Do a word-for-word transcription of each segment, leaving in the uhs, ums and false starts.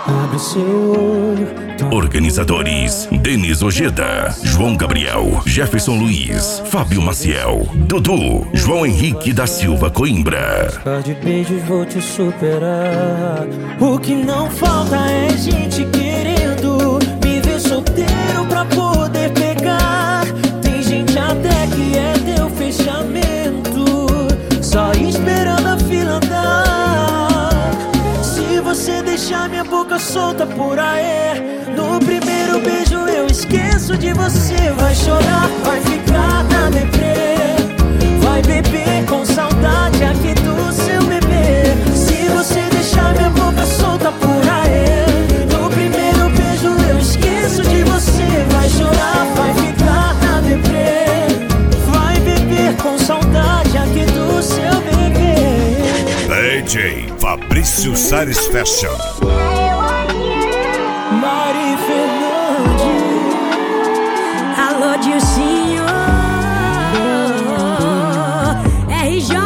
Abre seu olho. Organizadores: Denis Ojeda, João Gabriel, Jefferson Luiz, Fábio Maciel, Dudu, João Henrique da Silva Coimbra. De beijos vou te superar. O que não falta é gente querendo me ver solteiro pra poder pegar. Tem gente até que é teu fechamento, só esperando a fila andar. Se você deixar minha boca solta por aí, no primeiro beijo eu esqueço de você. Vai chorar, vai ficar na deprê, vai beber com saudade aqui do seu bebê. Se você deixar minha boca solta por aí, no primeiro beijo eu esqueço de você. Vai chorar, vai ficar na deprê, vai beber com saudade aqui do seu bebê. D J Fabrício Sares Fashion. Mari Fernandes. Alô, Dilcinho. R J.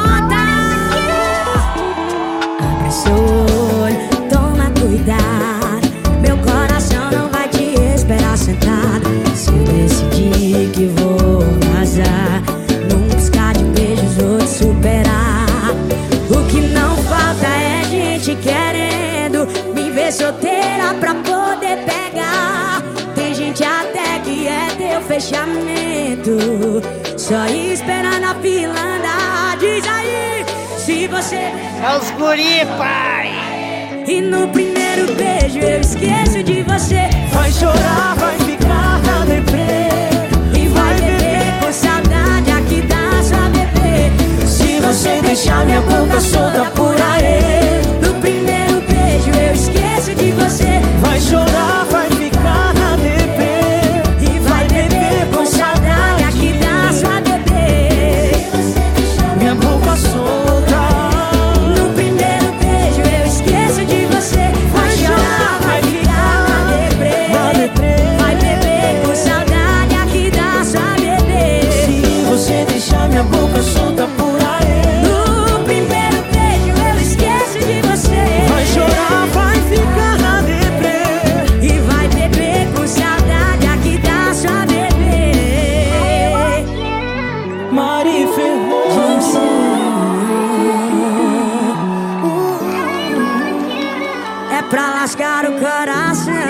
Abre seu olho, toma cuidado. Meu coração não vai te esperar sentado. Se eu decidir que vou vazar, num piscar de beijos vou te superar. O que não falta é gente querendo me ver solteira pra poder pegar. Tem gente até que é teu fechamento, só esperando a fila andar. Diz aí, se você é os guri, pai. E no primeiro beijo eu esqueço de você. Vai chorar, vai ficar na deprê, e vai beber com saudade aqui da sua bebê. se você deixar minha boca solta por aí, no primeiro beijo eu esqueço de você. vai chorar, vai ficar na deprê, e vai beber com saudade aqui da sua bebê. minha boca solta. No primeiro beijo eu esqueço de você. Vai chorar, vai ficar na deprê, vai beber com saudade aqui da sua bebê. Se você deixar minha boca solta por aí, no primeiro beijo eu esqueço de você. vai chorar, vai ficar na deprê, e vai beber com saudade aqui da sua bebê. Mari Fernandes. É pra lascar o coração.